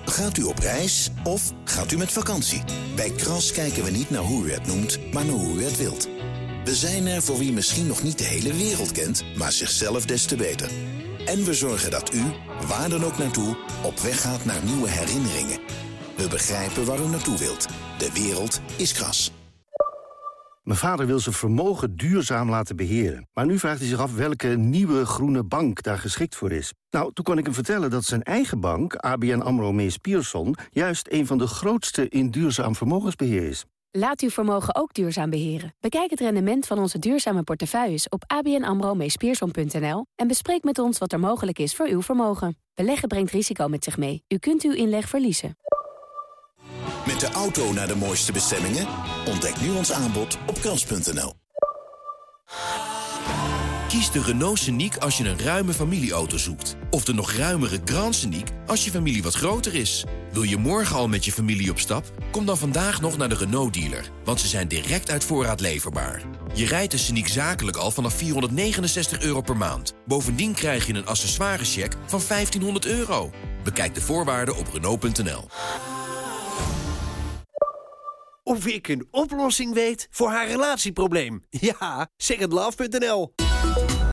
Gaat u op reis of gaat u met vakantie? Bij Kras kijken we niet naar hoe u het noemt, maar naar hoe u het wilt. We zijn er voor wie misschien nog niet de hele wereld kent, maar zichzelf des te beter. En we zorgen dat u, waar dan ook naartoe, op weg gaat naar nieuwe herinneringen. We begrijpen waar u naartoe wilt. De wereld is Kras. Mijn vader wil zijn vermogen duurzaam laten beheren. Maar nu vraagt hij zich af welke nieuwe groene bank daar geschikt voor is. Nou, toen kon ik hem vertellen dat zijn eigen bank, A B N AMRO Mees Pierson, juist een van de grootste in duurzaam vermogensbeheer is. Laat uw vermogen ook duurzaam beheren. Bekijk het rendement van onze duurzame portefeuilles op a b n amro mees pierson punt n l en bespreek met ons wat er mogelijk is voor uw vermogen. Beleggen brengt risico met zich mee. U kunt uw inleg verliezen. Met de auto naar de mooiste bestemmingen? Ontdek nu ons aanbod op kans punt n l. Kies de Renault Scenic als je een ruime familieauto zoekt. Of de nog ruimere Grand Scenic als je familie wat groter is. Wil je morgen al met je familie op stap? Kom dan vandaag nog naar de Renault dealer. Want ze zijn direct uit voorraad leverbaar. Je rijdt de Scenic zakelijk al vanaf vierhonderdnegenenzestig euro per maand. Bovendien krijg je een accessoirescheck van vijftienhonderd euro. Bekijk de voorwaarden op Renault punt n l. Of ik een oplossing weet voor haar relatieprobleem? Ja, second love punt n l.